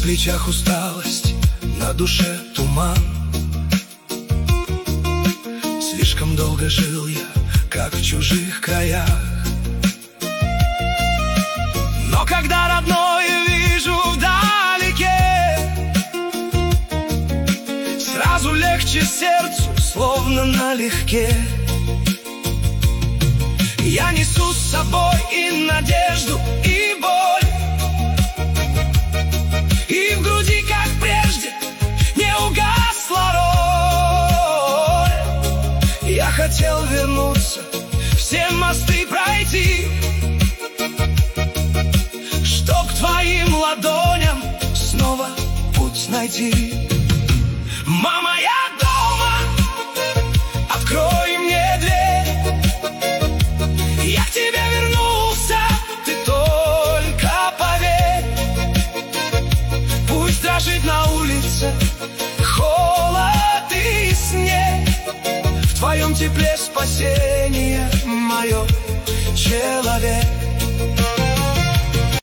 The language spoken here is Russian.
плечах усталость, на душе туман. Слишком долго жил я, как в чужих краях. Но когда родное вижу вдалеке, сразу легче сердцу, словно налегке. Я несу с собой и надежду, и боль, и в груди, как прежде, не угасла роль. Я хотел вернуться, все мосты пройти, чтоб к твоим ладоням снова путь найти. Мама, я дома, открой мне дверь. Я к тебе вернулся, ты только поверь. Пусть дрожит на улице холод и снег, в твоем тепле спасение мое